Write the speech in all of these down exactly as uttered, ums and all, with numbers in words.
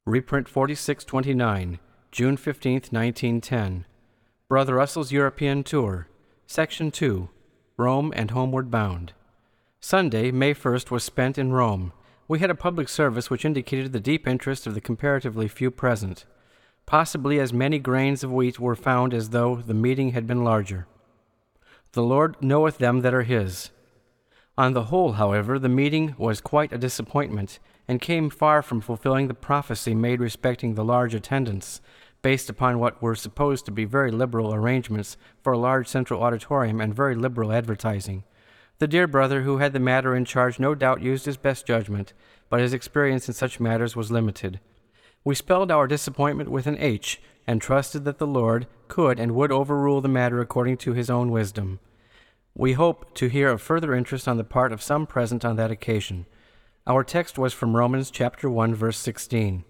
Reprint forty-six twenty-nine, June fifteenth, nineteen ten. Brother Russell's European Tour, Section two, Rome and Homeward Bound. Sunday, May first, was spent in Rome. We had a public service which indicated the deep interest of the comparatively few present. Possibly as many grains of wheat were found as though the meeting had been larger. The Lord knoweth them that are his. On the whole, however, the meeting was quite a disappointment, and came far from fulfilling the prophecy made respecting the large attendance, based upon what were supposed to be very liberal arrangements for a large central auditorium and very liberal advertising. The dear brother who had the matter in charge no doubt used his best judgment, but his experience in such matters was limited. We spelled our disappointment with an H, and trusted that the Lord could and would overrule the matter according to his own wisdom. We hope to hear of further interest on the part of some present on that occasion. Our text was from Romans chapter one, verse sixteen.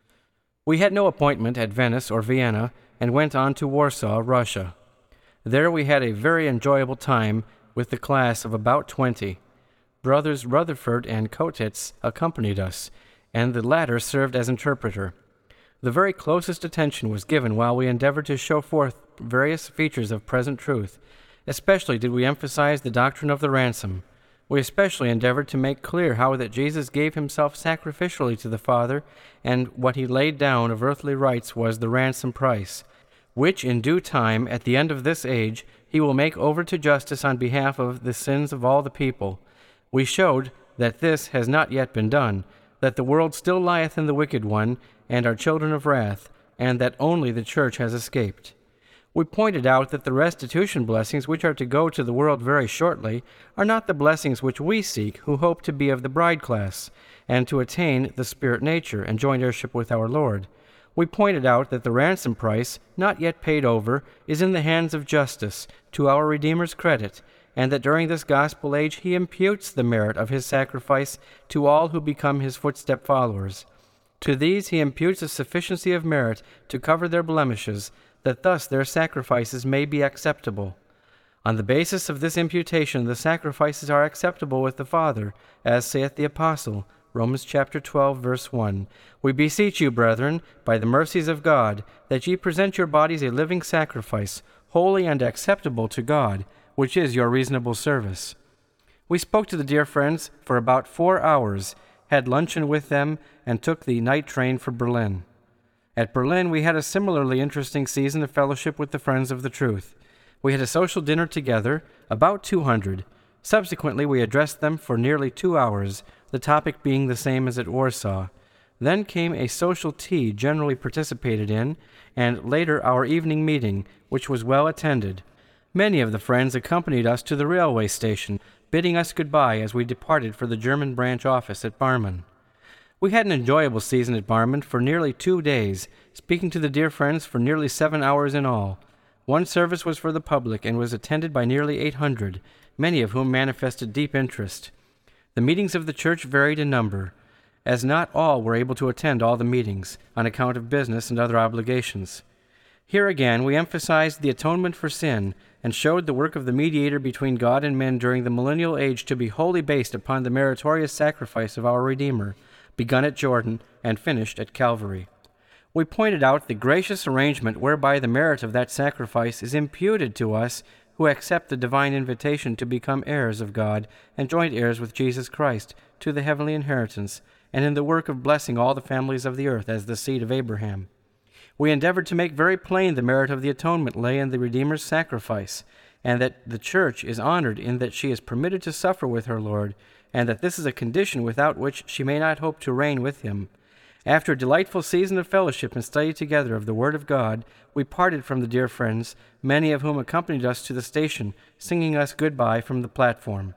We had no appointment at Venice or Vienna, and went on to Warsaw, Russia. There we had a very enjoyable time with the class of about twenty. Brothers Rutherford and Kotitz accompanied us, and the latter served as interpreter. The very closest attention was given while we endeavored to show forth various features of present truth. Especially did we emphasize the doctrine of the ransom. We especially endeavored to make clear how that Jesus gave himself sacrificially to the Father, and what he laid down of earthly rights was the ransom price, which in due time, at the end of this age, he will make over to justice on behalf of the sins of all the people. We showed that this has not yet been done, that the world still lieth in the wicked one, and are children of wrath, and that only the church has escaped. We pointed out that the restitution blessings which are to go to the world very shortly are not the blessings which we seek who hope to be of the bride class, and to attain the spirit nature and joint heirship with our Lord. We pointed out that the ransom price, not yet paid over, is in the hands of justice, to our Redeemer's credit, and that during this gospel age he imputes the merit of his sacrifice to all who become his footstep followers. To these he imputes a sufficiency of merit to cover their blemishes, that thus their sacrifices may be acceptable. On the basis of this imputation, the sacrifices are acceptable with the Father, as saith the Apostle, Romans chapter twelve, verse one. We beseech you, brethren, by the mercies of God, that ye present your bodies a living sacrifice, holy and acceptable to God, which is your reasonable service. We spoke to the dear friends for about four hours, had luncheon with them, and took the night train for Berlin. At Berlin, we had a similarly interesting season of fellowship with the friends of the truth. We had a social dinner together, about two hundred. Subsequently, we addressed them for nearly two hours, the topic being the same as at Warsaw. Then came a social tea generally participated in, and later our evening meeting, which was well attended. Many of the friends accompanied us to the railway station, bidding us goodbye as we departed for the German branch office at Barmen. We had an enjoyable season at Barmen for nearly two days, speaking to the dear friends for nearly seven hours in all. One service was for the public and was attended by nearly eight hundred, many of whom manifested deep interest. The meetings of the church varied in number, as not all were able to attend all the meetings, on account of business and other obligations. Here again we emphasized the atonement for sin, and showed the work of the mediator between God and men during the millennial age to be wholly based upon the meritorious sacrifice of our Redeemer, begun at Jordan and finished at Calvary. We pointed out the gracious arrangement whereby the merit of that sacrifice is imputed to us who accept the divine invitation to become heirs of God and joint heirs with Jesus Christ to the heavenly inheritance, and in the work of blessing all the families of the earth as the seed of Abraham. We endeavored to make very plain the merit of the atonement lay in the Redeemer's sacrifice, and that the church is honored in that she is permitted to suffer with her Lord, and that this is a condition without which she may not hope to reign with him. After a delightful season of fellowship and study together of the Word of God, we parted from the dear friends, many of whom accompanied us to the station, singing us goodbye from the platform.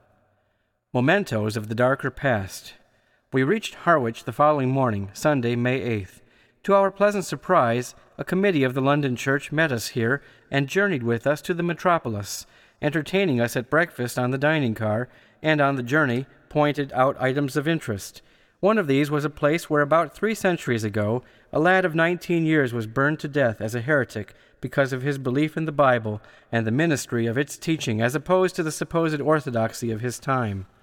Mementos of the darker past. We reached Harwich the following morning, Sunday, May eighth. To our pleasant surprise, a committee of the London Church met us here and journeyed with us to the metropolis, entertaining us at breakfast on the dining car, and on the journey pointed out items of interest. One of these was a place where about three centuries ago a lad of nineteen years was burned to death as a heretic because of his belief in the Bible and the ministry of its teaching as opposed to the supposed orthodoxy of his time.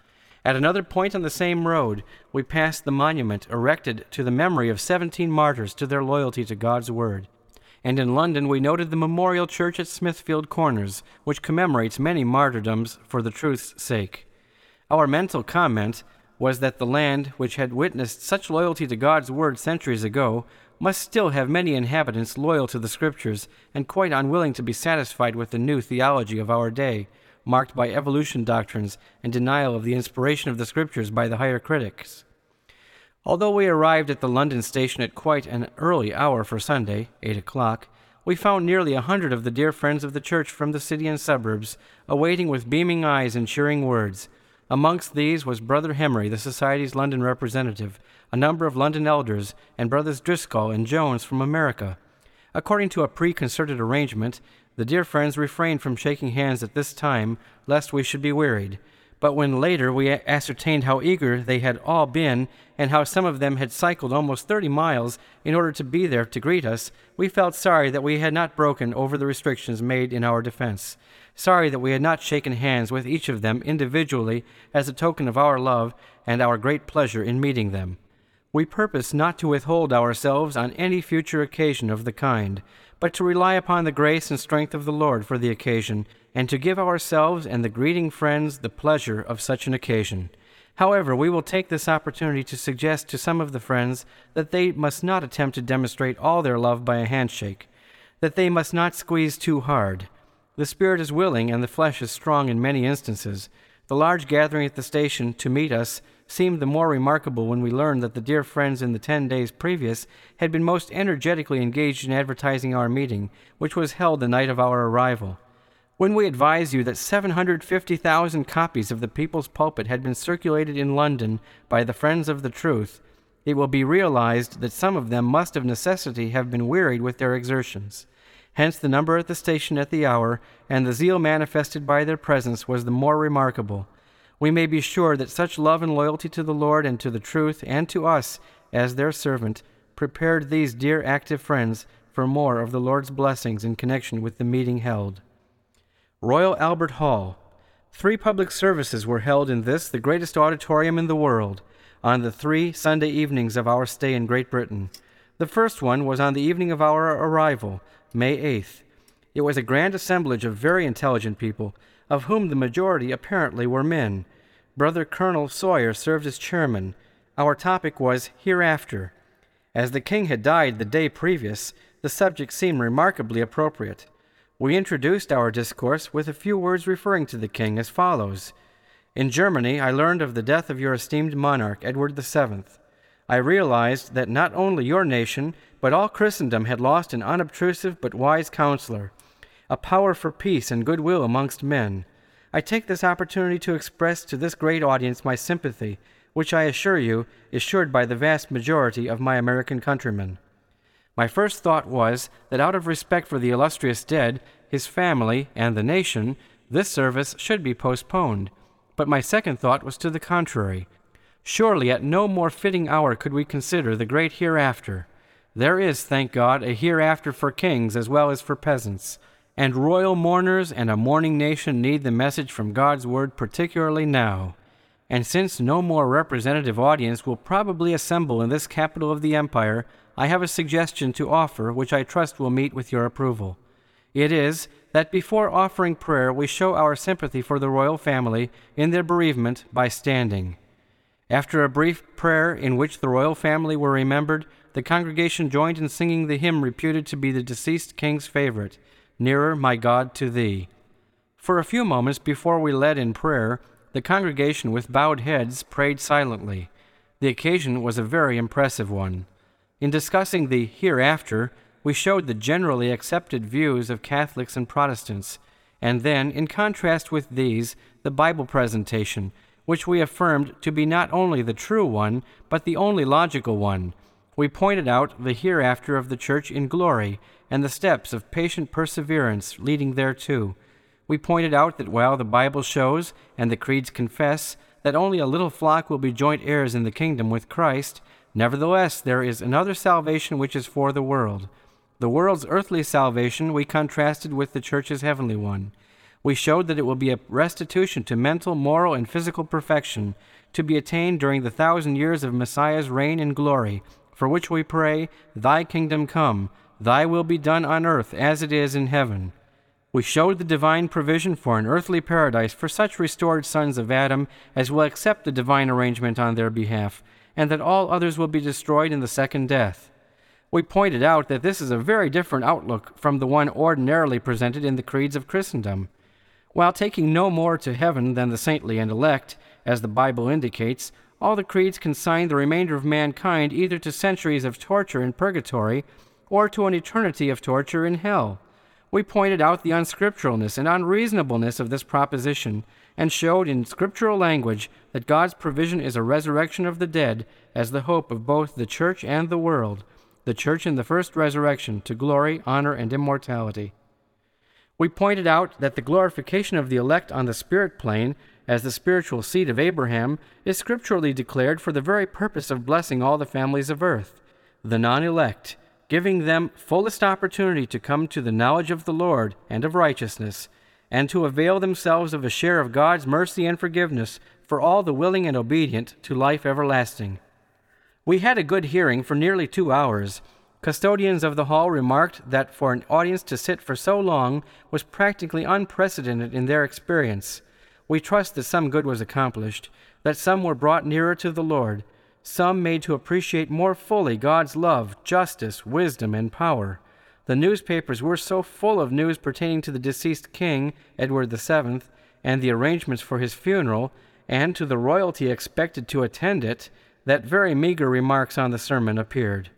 At another point on the same road, we passed the monument erected to the memory of seventeen martyrs to their loyalty to God's Word. And in London we noted the memorial church at Smithfield Corners, which commemorates many martyrdoms for the truth's sake. Our mental comment was that the land, which had witnessed such loyalty to God's Word centuries ago, must still have many inhabitants loyal to the Scriptures and quite unwilling to be satisfied with the new theology of our day, marked by evolution doctrines and denial of the inspiration of the Scriptures by the higher critics. Although we arrived at the London station at quite an early hour for Sunday, eight o'clock, we found nearly a hundred of the dear friends of the church from the city and suburbs, awaiting with beaming eyes and cheering words. Amongst these was Brother Henry, the Society's London representative, a number of London elders, and Brothers Driscoll and Jones from America. According to a preconcerted arrangement, the dear friends refrained from shaking hands at this time, lest we should be wearied. But when later we ascertained how eager they had all been, and how some of them had cycled almost thirty miles in order to be there to greet us, we felt sorry that we had not broken over the restrictions made in our defense. Sorry that we had not shaken hands with each of them individually as a token of our love and our great pleasure in meeting them. We purpose not to withhold ourselves on any future occasion of the kind, but to rely upon the grace and strength of the Lord for the occasion, and to give ourselves and the greeting friends the pleasure of such an occasion. However, we will take this opportunity to suggest to some of the friends that they must not attempt to demonstrate all their love by a handshake, that they must not squeeze too hard. The spirit is willing and the flesh is strong in many instances. The large gathering at the station to meet us seemed the more remarkable when we learned that the dear friends in the ten days previous had been most energetically engaged in advertising our meeting, which was held the night of our arrival. When we advise you that seven hundred fifty thousand copies of the People's Pulpit had been circulated in London by the Friends of the Truth, it will be realized that some of them must of necessity have been wearied with their exertions. Hence the number at the station at the hour, and the zeal manifested by their presence was the more remarkable. We may be sure that such love and loyalty to the Lord and to the truth and to us, as their servant, prepared these dear active friends for more of the Lord's blessings in connection with the meeting held. Royal Albert Hall. Three public services were held in this, the greatest auditorium in the world, on the three Sunday evenings of our stay in Great Britain. The first one was on the evening of our arrival, May eighth. It was a grand assemblage of very intelligent people, of whom the majority apparently were men. Brother Colonel Sawyer served as chairman. Our topic was Hereafter. As the king had died the day previous, the subject seemed remarkably appropriate. We introduced our discourse with a few words referring to the king as follows. In Germany, I learned of the death of your esteemed monarch, Edward the Seventh. I realized that not only your nation, but all Christendom had lost an unobtrusive but wise counselor, a power for peace and goodwill amongst men. I take this opportunity to express to this great audience my sympathy, which I assure you is shared by the vast majority of my American countrymen. My first thought was that out of respect for the illustrious dead, his family, and the nation, this service should be postponed. But my second thought was to the contrary. Surely at no more fitting hour could we consider the great hereafter. There is, thank God, a hereafter for kings as well as for peasants, and royal mourners and a mourning nation need the message from God's word particularly now. And since no more representative audience will probably assemble in this capital of the empire, I have a suggestion to offer which I trust will meet with your approval. It is that before offering prayer we show our sympathy for the royal family in their bereavement by standing. After a brief prayer in which the royal family were remembered, the congregation joined in singing the hymn reputed to be the deceased king's favorite, Nearer, My God, to Thee. For a few moments before we led in prayer, the congregation with bowed heads prayed silently. The occasion was a very impressive one. In discussing the hereafter, we showed the generally accepted views of Catholics and Protestants, and then, in contrast with these, the Bible presentation, which we affirmed to be not only the true one, but the only logical one. We pointed out the hereafter of the Church in glory, and the steps of patient perseverance leading thereto. We pointed out that while the Bible shows, and the creeds confess, that only a little flock will be joint heirs in the kingdom with Christ, nevertheless there is another salvation which is for the world. The world's earthly salvation we contrasted with the Church's heavenly one. We showed that it will be a restitution to mental, moral, and physical perfection, to be attained during the thousand years of Messiah's reign in glory, for which we pray, Thy kingdom come, Thy will be done on earth as it is in heaven. We showed the divine provision for an earthly paradise for such restored sons of Adam as will accept the divine arrangement on their behalf, and that all others will be destroyed in the second death. We pointed out that this is a very different outlook from the one ordinarily presented in the creeds of Christendom. While taking no more to heaven than the saintly and elect, as the Bible indicates, all the creeds consign the remainder of mankind either to centuries of torture in purgatory or to an eternity of torture in hell. We pointed out the unscripturalness and unreasonableness of this proposition and showed in scriptural language that God's provision is a resurrection of the dead as the hope of both the church and the world, the church in the first resurrection to glory, honor, and immortality. We pointed out that the glorification of the elect on the spirit plane as the spiritual seed of Abraham is scripturally declared for the very purpose of blessing all the families of earth, the non-elect, giving them fullest opportunity to come to the knowledge of the Lord and of righteousness, and to avail themselves of a share of God's mercy and forgiveness for all the willing and obedient to life everlasting. We had a good hearing for nearly two hours. Custodians of the hall remarked that for an audience to sit for so long was practically unprecedented in their experience. We trust that some good was accomplished, that some were brought nearer to the Lord, some made to appreciate more fully God's love, justice, wisdom, and power. The newspapers were so full of news pertaining to the deceased king, Edward the Seventh, and the arrangements for his funeral, and to the royalty expected to attend it, that very meager remarks on the sermon appeared.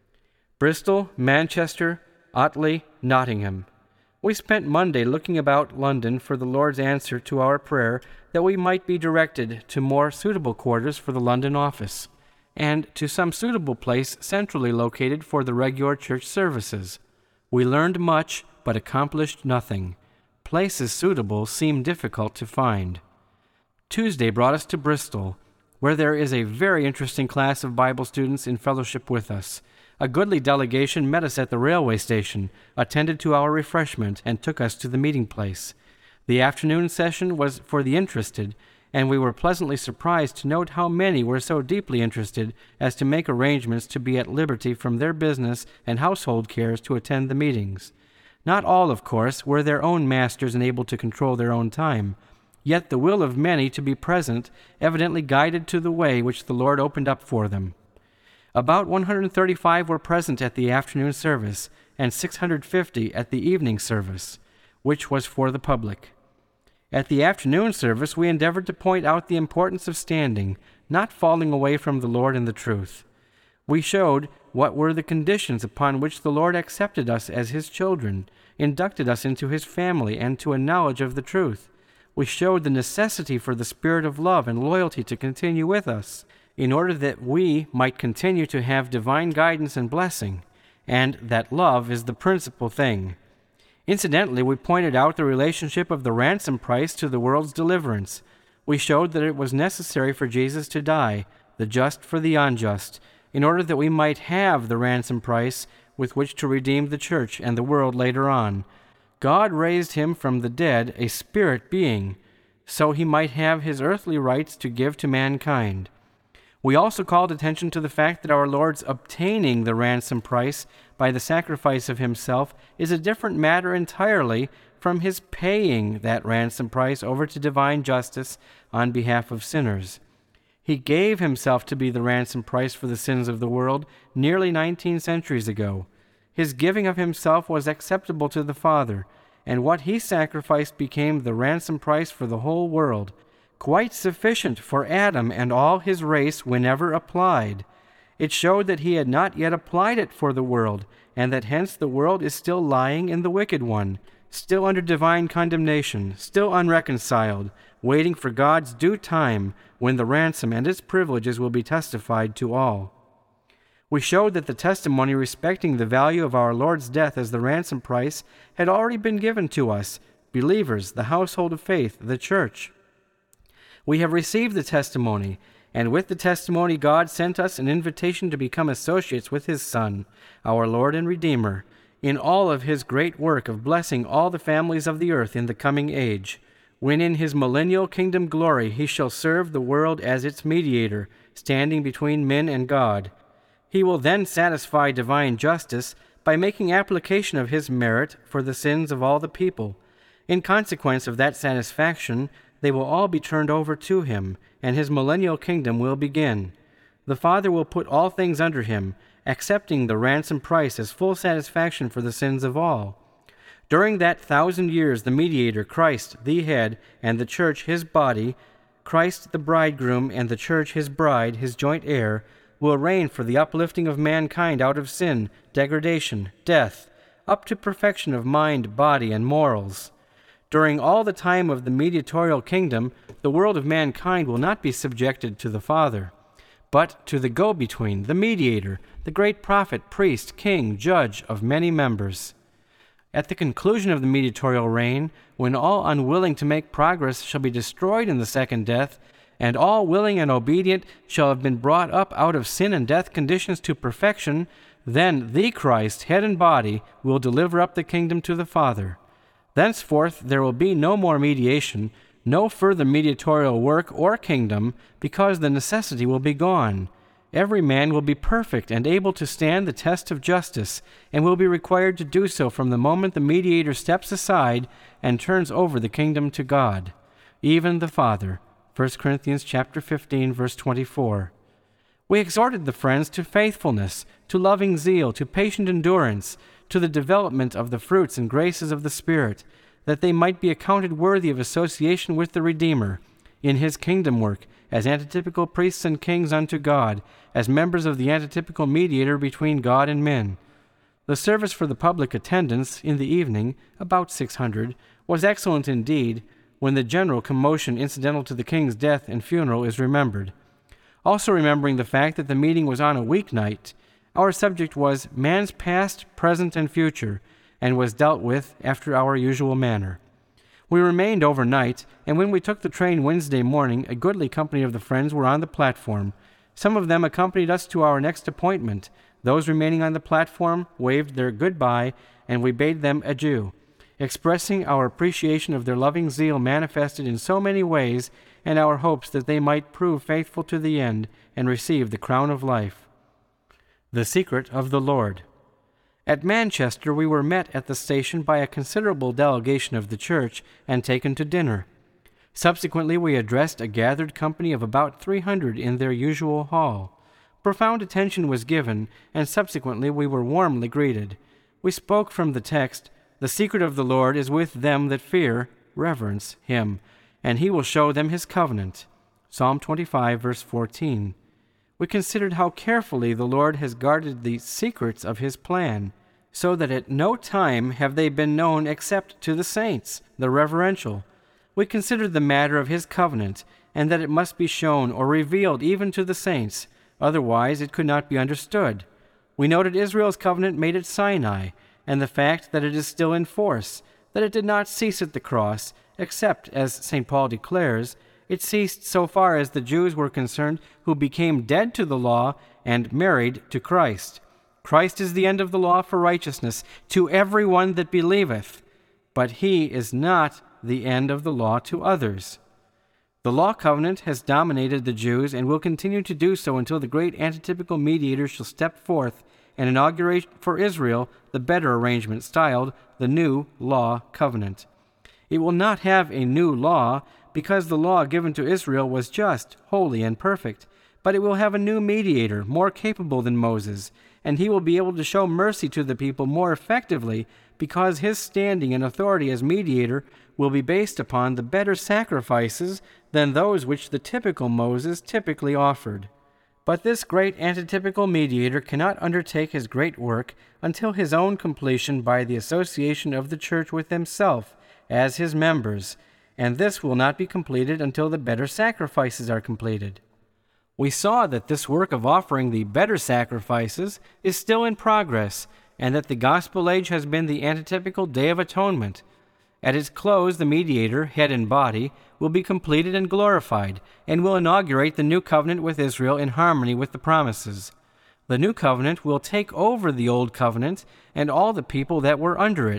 Bristol, Manchester, Otley, Nottingham. We spent Monday looking about London for the Lord's answer to our prayer that we might be directed to more suitable quarters for the London office, and to some suitable place centrally located for the regular church services. We learned much, but accomplished nothing. Places suitable seem difficult to find. Tuesday brought us to Bristol, where there is a very interesting class of Bible students in fellowship with us. A goodly delegation met us at the railway station, attended to our refreshment, and took us to the meeting place. The afternoon session was for the interested, and we were pleasantly surprised to note how many were so deeply interested as to make arrangements to be at liberty from their business and household cares to attend the meetings. Not all, of course, were their own masters and able to control their own time, yet the will of many to be present evidently guided to the way which the Lord opened up for them. About one hundred thirty-five were present at the afternoon service, and six hundred fifty at the evening service, which was for the public. At the afternoon service, we endeavored to point out the importance of standing, not falling away from the Lord and the truth. We showed what were the conditions upon which the Lord accepted us as His children, inducted us into His family, and to a knowledge of the truth. We showed the necessity for the spirit of love and loyalty to continue with us, in order that we might continue to have divine guidance and blessing, and that love is the principal thing. Incidentally, we pointed out the relationship of the ransom price to the world's deliverance. We showed that it was necessary for Jesus to die, the just for the unjust, in order that we might have the ransom price with which to redeem the church and the world later on. God raised him from the dead, a spirit being, so he might have his earthly rights to give to mankind. We also called attention to the fact that our Lord's obtaining the ransom price by the sacrifice of himself is a different matter entirely from his paying that ransom price over to divine justice on behalf of sinners. He gave himself to be the ransom price for the sins of the world nearly nineteen centuries ago. His giving of himself was acceptable to the Father, and what he sacrificed became the ransom price for the whole world, quite sufficient for Adam and all his race whenever applied. It showed that he had not yet applied it for the world, and that hence the world is still lying in the wicked one, still under divine condemnation, still unreconciled, waiting for God's due time when the ransom and its privileges will be testified to all. We showed that the testimony respecting the value of our Lord's death as the ransom price had already been given to us, believers, the household of faith, the church. We have received the testimony, and with the testimony God sent us an invitation to become associates with his Son, our Lord and Redeemer, in all of his great work of blessing all the families of the earth in the coming age. when in his millennial kingdom glory he shall serve the world as its mediator, standing between men and God. He will then satisfy divine justice by making application of his merit for the sins of all the people. In consequence of that satisfaction, they will all be turned over to him, and his millennial kingdom will begin. The Father will put all things under him, accepting the ransom price as full satisfaction for the sins of all. During that thousand years, the mediator, Christ, the head, and the church, his body, Christ the bridegroom, and the church, his bride, his joint heir, will reign for the uplifting of mankind out of sin, degradation, death, up to perfection of mind, body, and morals. During all the time of the mediatorial kingdom, the world of mankind will not be subjected to the Father, but to the go-between, the mediator, the great prophet, priest, king, judge of many members. At the conclusion of the mediatorial reign, when all unwilling to make progress shall be destroyed in the second death, and all willing and obedient shall have been brought up out of sin and death conditions to perfection, then the Christ, head and body, will deliver up the kingdom to the Father. Thenceforth there will be no more mediation, no further mediatorial work or kingdom, because the necessity will be gone. Every man will be perfect and able to stand the test of justice, and will be required to do so from the moment the mediator steps aside and turns over the kingdom to God, even the Father. First Corinthians chapter fifteen, verse twenty-four. We exhorted the friends to faithfulness, to loving zeal, to patient endurance, to the development of the fruits and graces of the Spirit, that they might be accounted worthy of association with the Redeemer in his kingdom work, as antitypical priests and kings unto God, as members of the antitypical mediator between God and men. The service for the public attendance in the evening, about six hundred, was excellent indeed, when the general commotion incidental to the king's death and funeral is remembered. Also remembering the fact that the meeting was on a weeknight, our subject was man's past, present, and future, and was dealt with after our usual manner. We remained overnight, and when we took the train Wednesday morning, a goodly company of the friends were on the platform. Some of them accompanied us to our next appointment. Those remaining on the platform waved their goodbye, and we bade them adieu, expressing our appreciation of their loving zeal manifested in so many ways, and our hopes that they might prove faithful to the end and receive the crown of life. The secret of the Lord. At Manchester we were met at the station by a considerable delegation of the church and taken to dinner. Subsequently we addressed a gathered company of about three hundred in their usual hall. Profound attention was given, and subsequently we were warmly greeted. We spoke from the text, "The secret of the Lord is with them that fear," reverence, him, and he will show them his covenant. Psalm twenty-five, verse fourteen. We considered how carefully the Lord has guarded the secrets of his plan, so that at no time have they been known except to the saints, the reverential. We considered the matter of his covenant, and that it must be shown or revealed even to the saints, otherwise it could not be understood. We noted Israel's covenant made at Sinai, and the fact that it is still in force, that it did not cease at the cross, except, as Saint Paul declares, it ceased so far as the Jews were concerned, who became dead to the law and married to Christ. Christ is the end of the law for righteousness to every one that believeth, but he is not the end of the law to others. The law covenant has dominated the Jews and will continue to do so until the great antitypical mediator shall step forth and inaugurate for Israel the better arrangement styled the new law covenant. It will not have a new law, because the law given to Israel was just, holy, and perfect, but it will have a new mediator, more capable than Moses, and he will be able to show mercy to the people more effectively, because his standing and authority as mediator will be based upon the better sacrifices than those which the typical Moses typically offered. But this great antitypical mediator cannot undertake his great work until his own completion by the association of the church with himself as his members, and this will not be completed until the better sacrifices are completed. We saw that this work of offering the better sacrifices is still in progress, and that the gospel age has been the antitypical Day of Atonement. At its close, the mediator, head and body, will be completed and glorified, and will inaugurate the new covenant with Israel in harmony with the promises. The new covenant will take over the old covenant and all the people that were under it,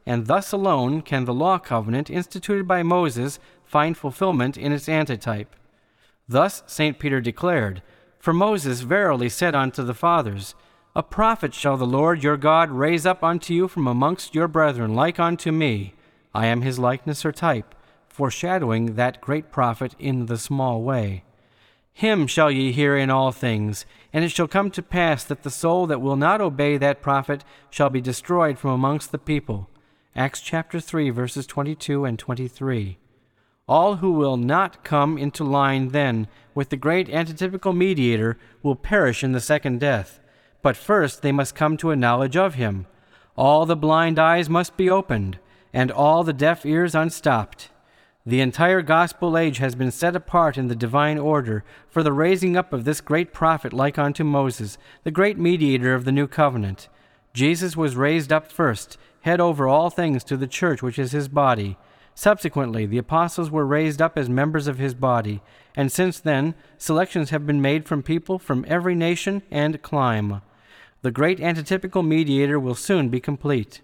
and thus alone can the law covenant instituted by Moses find fulfillment in its antitype. Thus Saint Peter declared, "For Moses verily said unto the fathers, A prophet shall the Lord your God raise up unto you from amongst your brethren like unto me. I am his likeness or type," foreshadowing that great prophet in the small way. "Him shall ye hear in all things, and it shall come to pass that the soul that will not obey that prophet shall be destroyed from amongst the people." Acts chapter three, verses twenty-two and twenty-three. All who will not come into line then with the great antitypical mediator will perish in the second death. But first they must come to a knowledge of him. All the blind eyes must be opened, and all the deaf ears unstopped. The entire gospel age has been set apart in the divine order for the raising up of this great prophet like unto Moses, the great mediator of the new covenant. Jesus was raised up first, head over all things to the church which is his body. Subsequently, the apostles were raised up as members of his body, and since then, selections have been made from people from every nation and clime. The great antitypical mediator will soon be complete.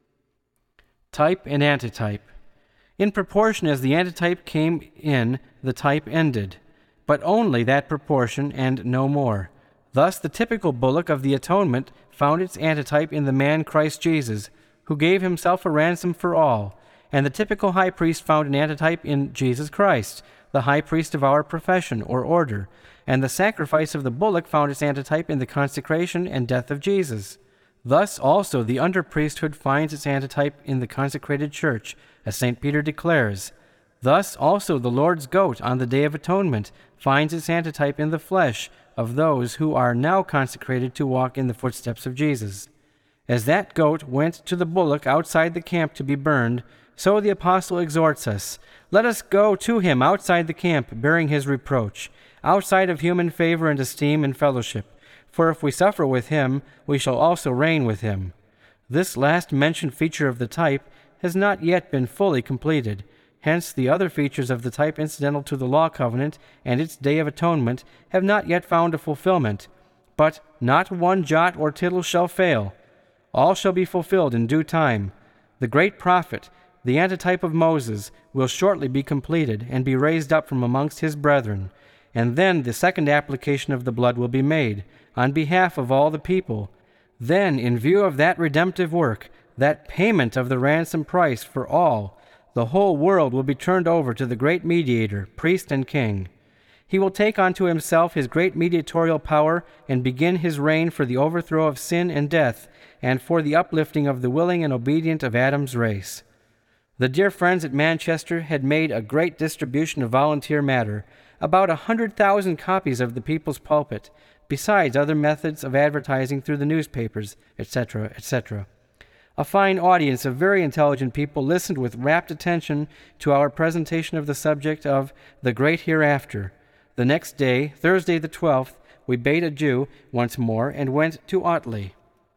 Type and antitype. In proportion as the antitype came in, the type ended, but only that proportion and no more. Thus the typical bullock of the atonement found its antitype in the man Christ Jesus, who gave himself a ransom for all, and the typical high priest found an antitype in Jesus Christ, the high priest of our profession or order, and the sacrifice of the bullock found its antitype in the consecration and death of Jesus. Thus also the under-priesthood finds its antitype in the consecrated church, as Saint Peter declares. Thus also the Lord's goat on the Day of Atonement finds its antitype in the flesh of those who are now consecrated to walk in the footsteps of Jesus. As that goat went to the bullock outside the camp to be burned, so the apostle exhorts us, let us go to him outside the camp, bearing his reproach, outside of human favor and esteem and fellowship. For if we suffer with him, we shall also reign with him. This last mentioned feature of the type has not yet been fully completed. Hence the other features of the type incidental to the law covenant and its day of atonement have not yet found a fulfillment. But not one jot or tittle shall fail. All shall be fulfilled in due time. The great prophet, the antitype of Moses, will shortly be completed and be raised up from amongst his brethren. And then the second application of the blood will be made, on behalf of all the people. Then, in view of that redemptive work, that payment of the ransom price for all, the whole world will be turned over to the great mediator, priest and king. He will take unto himself his great mediatorial power and begin his reign for the overthrow of sin and death, and for the uplifting of the willing and obedient of Adam's race. The dear friends at Manchester had made a great distribution of volunteer matter, about a hundred thousand copies of the People's Pulpit, besides other methods of advertising through the newspapers, et cetera, et cetera. A fine audience of very intelligent people listened with rapt attention to our presentation of the subject of the Great Hereafter. The next day, Thursday the twelfth, we bade adieu once more and went to Otley.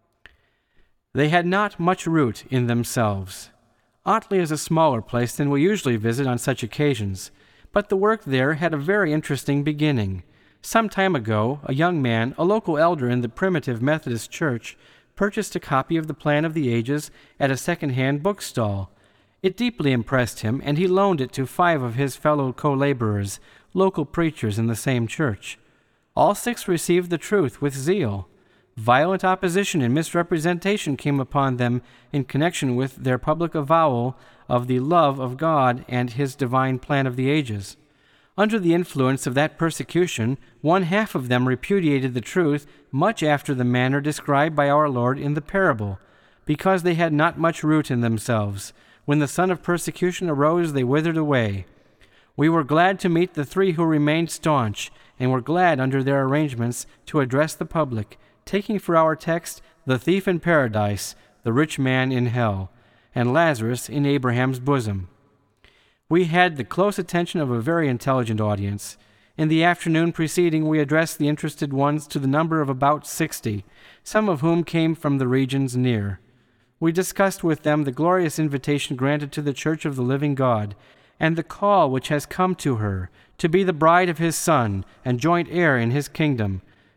They had not much root in themselves. Otley is a smaller place than we usually visit on such occasions, but the work there had a very interesting beginning. Some time ago, a young man, a local elder in the primitive Methodist church, purchased a copy of the Plan of the Ages at a second-hand bookstall. It deeply impressed him, and he loaned it to five of his fellow co-laborers, local preachers in the same church. All six received the truth with zeal. Violent opposition and misrepresentation came upon them in connection with their public avowal of the love of God and his divine plan of the ages. Under the influence of that persecution, one half of them repudiated the truth much after the manner described by our Lord in the parable, because they had not much root in themselves. When the sun of persecution arose, they withered away. We were glad to meet the three who remained staunch, and were glad under their arrangements to address the public, taking for our text the thief in paradise, the rich man in hell, and Lazarus in Abraham's bosom. We had the close attention of a very intelligent audience. In the afternoon preceding, we addressed the interested ones to the number of about sixty, some of whom came from the regions near. We discussed with them the glorious invitation granted to the Church of the Living God, and the call which has come to her, to be the bride of his Son and joint heir in his kingdom.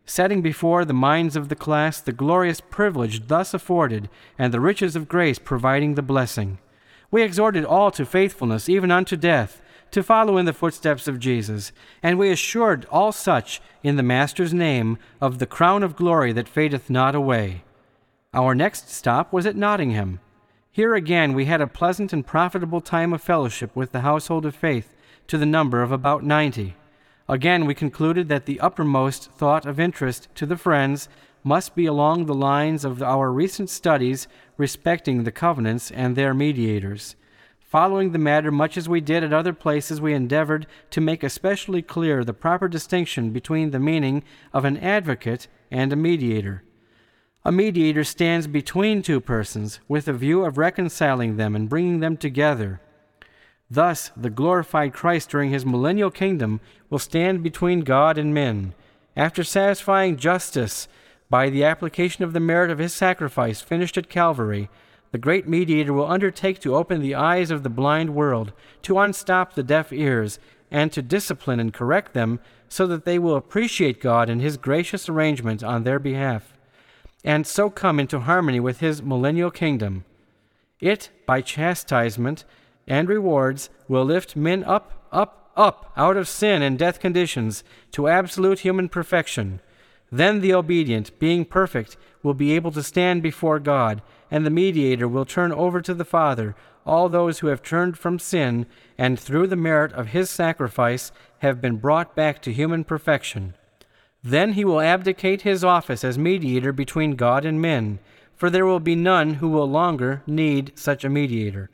setting before the minds of the class the glorious privilege thus afforded and the riches of grace providing the blessing. We exhorted all to faithfulness, even unto death, to follow in the footsteps of Jesus, and we assured all such, in the Master's name, of the crown of glory that fadeth not away. Our next stop was at Nottingham. Here again we had a pleasant and profitable time of fellowship with the household of faith, to the number of about ninety. Again we concluded that the uppermost thought of interest to the friends must be along the lines of our recent studies respecting the covenants and their mediators. Following the matter much as we did at other places, we endeavored to make especially clear the proper distinction between the meaning of an advocate and a mediator. A mediator stands between two persons with a view of reconciling them and bringing them together. Thus, the glorified Christ during his millennial kingdom will stand between God and men. After satisfying justice by the application of the merit of his sacrifice finished at Calvary, the great mediator will undertake to open the eyes of the blind world, to unstop the deaf ears, and to discipline and correct them so that they will appreciate God and his gracious arrangement on their behalf, and so come into harmony with his millennial kingdom. It, by chastisement and rewards, will lift men up, up, up out of sin and death conditions to absolute human perfection. Then the obedient, being perfect, will be able to stand before God, and the mediator will turn over to the Father all those who have turned from sin and through the merit of his sacrifice have been brought back to human perfection. Then he will abdicate his office as mediator between God and men, for there will be none who will longer need such a mediator.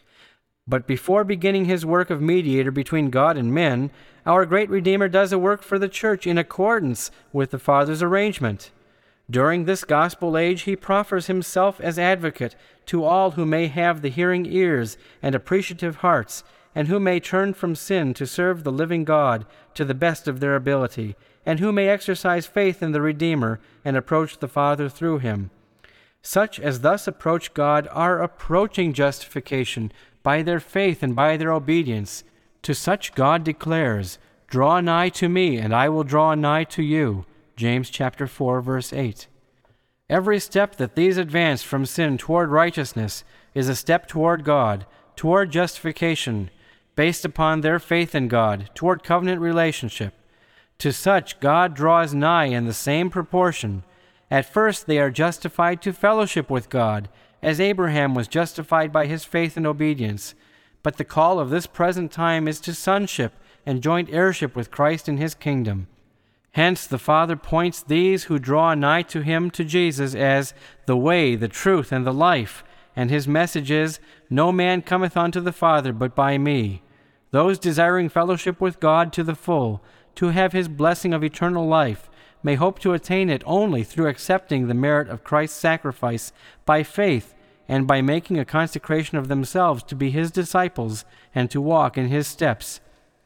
But before beginning his work of mediator between God and men, our great Redeemer does a work for the church in accordance with the Father's arrangement. During this gospel age, he proffers himself as advocate to all who may have the hearing ears and appreciative hearts, and who may turn from sin to serve the living God to the best of their ability, and who may exercise faith in the Redeemer and approach the Father through him. Such as thus approach God are approaching justification by their faith and by their obedience. To such God declares, "Draw nigh to me, and I will draw nigh to you." James chapter four, verse eight. Every step that these advance from sin toward righteousness is a step toward God, toward justification, based upon their faith in God, toward covenant relationship. To such God draws nigh in the same proportion. At first they are justified to fellowship with God, as Abraham was justified by his faith and obedience. But the call of this present time is to sonship and joint heirship with Christ in his kingdom. Hence the Father points these who draw nigh to him to Jesus as the way, the truth, and the life, and his message is, "No man cometh unto the Father but by me." Those desiring fellowship with God to the full, to have his blessing of eternal life, may hope to attain it only through accepting the merit of Christ's sacrifice by faith and by making a consecration of themselves to be his disciples and to walk in his steps.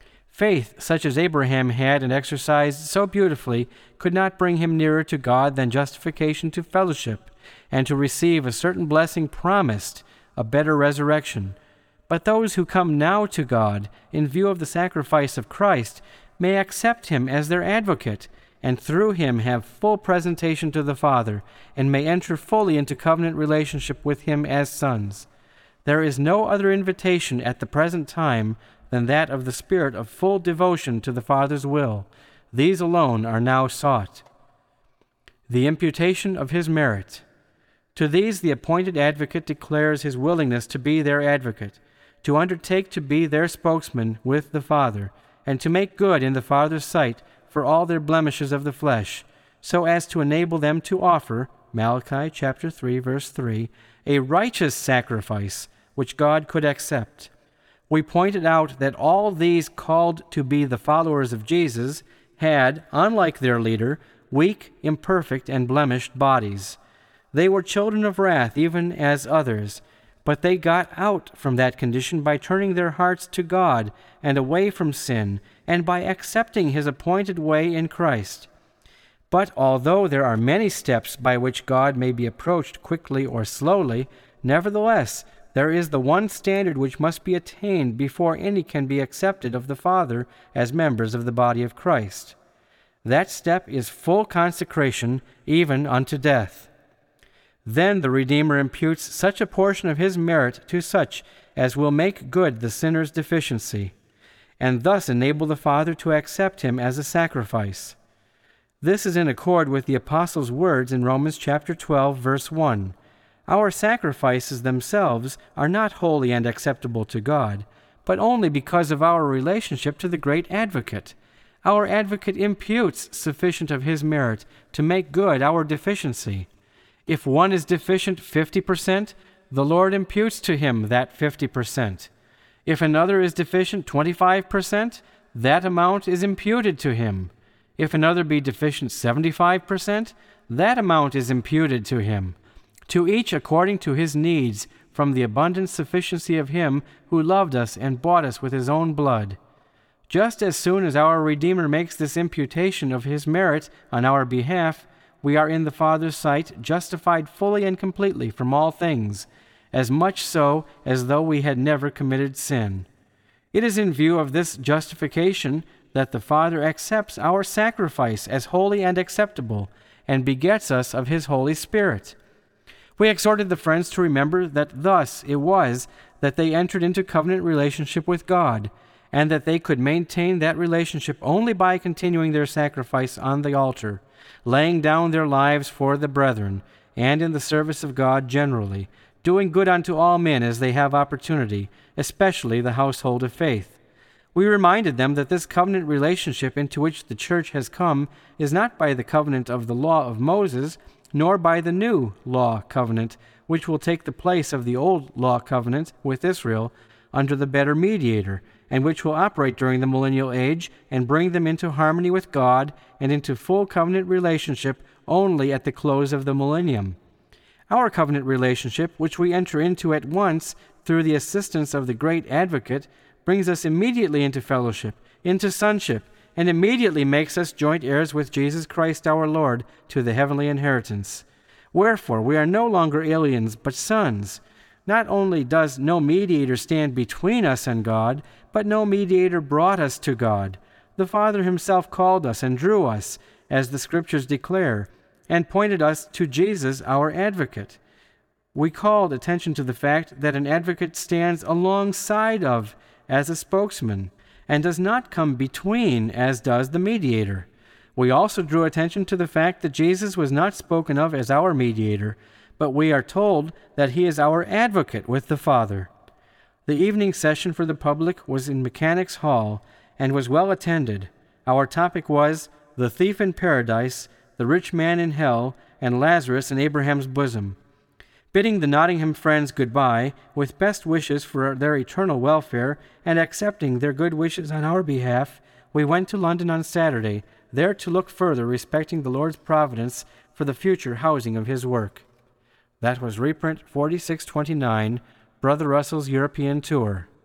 Faith, such as Abraham had and exercised so beautifully, could not bring him nearer to God than justification to fellowship, and to receive a certain blessing promised, a better resurrection. But those who come now to God, in view of the sacrifice of Christ, may accept him as their advocate, and through him have full presentation to the Father, and may enter fully into covenant relationship with him as sons. There is no other invitation at the present time than that of the spirit of full devotion to the Father's will. These alone are now sought. The imputation of his merit. To these the appointed advocate declares his willingness to be their advocate, to undertake to be their spokesman with the Father, and to make good in the Father's sight for all their blemishes of the flesh, so as to enable them to offer, Malachi chapter three, verse three, a righteous sacrifice which God could accept. We pointed out that all these called to be the followers of Jesus had, unlike their leader, weak, imperfect, and blemished bodies. They were children of wrath, even as others, but they got out from that condition by turning their hearts to God and away from sin, and by accepting his appointed way in Christ. But although there are many steps by which God may be approached quickly or slowly, nevertheless, there is the one standard which must be attained before any can be accepted of the Father as members of the body of Christ. That step is full consecration, even unto death. Then the Redeemer imputes such a portion of his merit to such as will make good the sinner's deficiency, and thus enable the Father to accept him as a sacrifice. This is in accord with the Apostle's words in Romans chapter twelve, verse one. Our sacrifices themselves are not holy and acceptable to God, but only because of our relationship to the great Advocate. Our Advocate imputes sufficient of his merit to make good our deficiency. If one is deficient fifty percent, the Lord imputes to him that fifty percent. If another is deficient twenty-five percent, that amount is imputed to him. If another be deficient seventy-five percent, that amount is imputed to him. To each according to his needs, from the abundant sufficiency of him who loved us and bought us with his own blood. Just as soon as our Redeemer makes this imputation of his merit on our behalf, we are in the Father's sight justified fully and completely from all things, as much so as though we had never committed sin. It is in view of this justification that the Father accepts our sacrifice as holy and acceptable, and begets us of his Holy Spirit. We exhorted the friends to remember that thus it was that they entered into covenant relationship with God, and that they could maintain that relationship only by continuing their sacrifice on the altar, laying down their lives for the brethren, and in the service of God generally, doing good unto all men as they have opportunity, especially the household of faith. We reminded them that this covenant relationship into which the church has come is not by the covenant of the law of Moses, nor by the new law covenant, which will take the place of the old law covenant with Israel under the better mediator, and which will operate during the millennial age and bring them into harmony with God and into full covenant relationship only at the close of the millennium. Our covenant relationship, which we enter into at once through the assistance of the great Advocate, brings us immediately into fellowship, into sonship, and immediately makes us joint heirs with Jesus Christ our Lord to the heavenly inheritance. Wherefore we are no longer aliens, but sons. Not only does no mediator stand between us and God, but no mediator brought us to God. The Father himself called us and drew us, as the Scriptures declare, and pointed us to Jesus our Advocate. We called attention to the fact that an advocate stands alongside of, as a spokesman, and does not come between, as does the mediator. We also drew attention to the fact that Jesus was not spoken of as our mediator, but we are told that he is our advocate with the Father. The evening session for the public was in Mechanics Hall and was well attended. Our topic was The Thief in Paradise, the Rich Man in Hell, and Lazarus in Abraham's Bosom. Bidding the Nottingham friends goodbye, with best wishes for their eternal welfare, and accepting their good wishes on our behalf, we went to London on Saturday, there to look further respecting the Lord's providence for the future housing of his work. That was reprint forty-six twenty-nine, Brother Russell's European Tour.